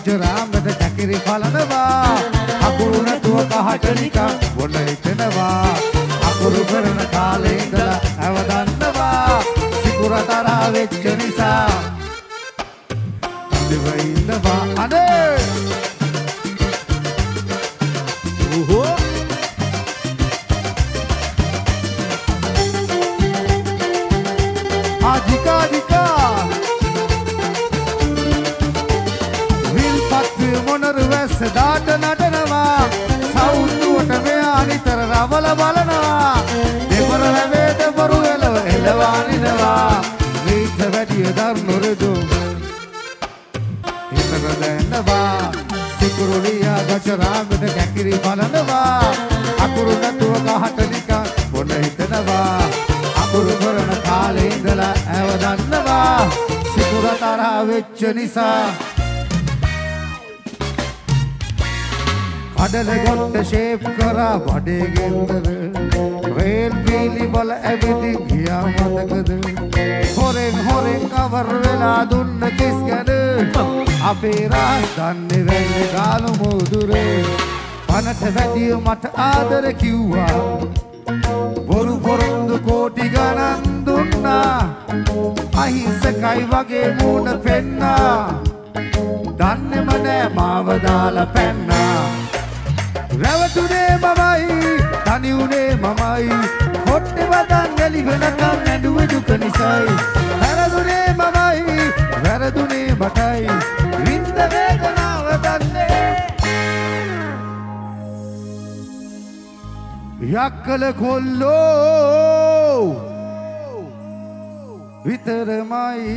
ගජරාමද කැකිරි කලනවා අකුරු නැතුව කහට නිකන් බොන හිතනවා අකුරු කරන කාලේ ඉඳලා අවදන්නවා සිකුර තරහා වෙච්ච නිසා දිවයින්නවා අනේ ඕහෝ ආජිකා මොනරුවැස්ස දාට නටනවා සෞතුවට මෙයා නිතර රවල බලනවා දෙවර වැවේද බරු එලව එලවානිනවා මීට වැඩිය දරුණුරදු හිතක දැන්නවා සිකුරුලියා ගජරාමද කැකිරි බලනවා අකුරු නැතුව කහට නිකන් බොන හිතනවා අකුරු කරන කාලේ ඉඳලා ඇවදන්නවා සිකුර තරහා වෙච්ච නිසා අඩල ගොට්ට ෂේප් කරා බඩේ ගෙන්දර රේල් වීලි වල ඇවිදින් ගියා මතකද හොරෙන් කවර් වෙලා දුන්න කිස් ගැන අපේ රාස් දන්නේ වෙන්නේ ගාලු මුදුරේ පනට වැඩිය මට ආදර කිව්වා බොරු පොරොන්දු කෝටි ගණන් දුන්නා අහිංසකයි වගේ මූණ පෙන්නා දන්නේම නෑ මාව දාලා පැන්නා රැවටුනේ මමයි තනි උනේ මමයි කොට්ටේ වදන් එලි වෙනකම් නැඬුවේ දුක නිසායි වැරදුනේ මමයි වැරදුනේ මටයි විඳ වේදනාව දන්නේ යක්කල කොල්ලෝ විතරමයි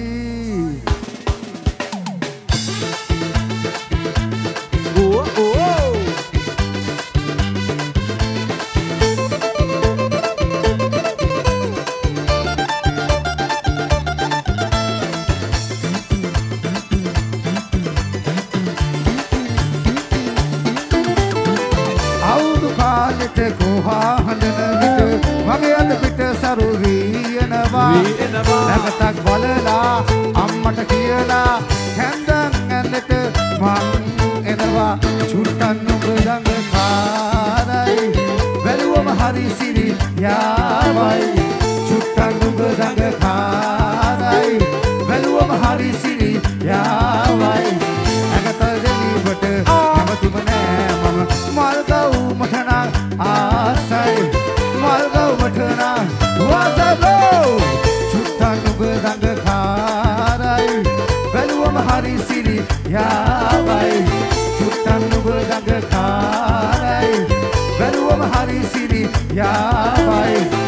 කොහා හඳන විට මගේ අත පිට සරු වීනවා නැගතක් බලලා අම්මට කියලා හැන්දන් ඇඳට මං එනවා චුට්ටන් නුඹ ළඟ කාරයි බැලුවම හරි සිරි යාවයි චුට්ටන් නුඹ ළඟ කාරයි බැලුවම හරි සිරි යාවයි නැගත දෙවිවට නැවතුම නෑ මම මල්ගව් මටනා ආසයි මල්ගව් මටනා වාසගෝ චුට්ටන් නුඹ ළඟ කාරයි බැලුවම හරි සිරි යාවයි චුට්ටන් නුඹ ළඟ කාරයි බැලුවම හරි සිරි යාවයි